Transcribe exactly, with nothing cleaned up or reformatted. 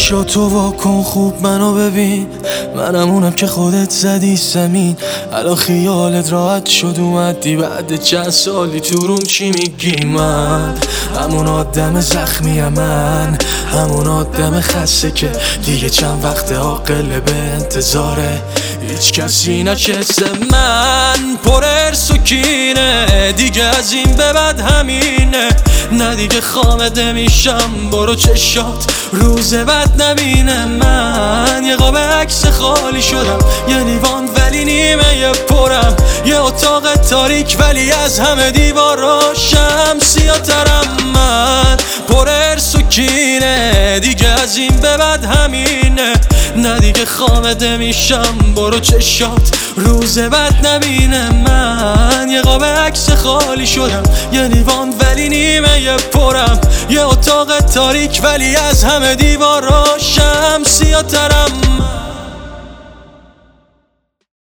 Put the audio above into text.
چشاتو واکن خوب منو ببین، منم اونم که خودت زدی زمین. الان خیالت راحت شد اومدی بعد چند سالی تو روم چی میگی؟ من همون آدم زخمیم، من همون آدم خسته که دیگه چند وقت عاقل به انتظاره هیچ کسی نشسته. من پر ارس و کینه، دیگه از این به بعد همینه، نه دیگه خامده میشم، برو چشات روز بعد نبینه. من یه قاب عکس خالی شدم، یه لیوان ولی نیمه یه پرم، یه اتاق تاریک ولی از همه دیوارا شمسیاترم. من پر ارس و کینه، دیگه از این به بعد همینه، نه دیگه خامده میشم، برو چشات روز بعد نبینه. من یه قاب عکس خالی شدم، یه لیوان ولی نیمه یه پرم، یه اتاق تاریک ولی از همه دیوارا شمسیاترم.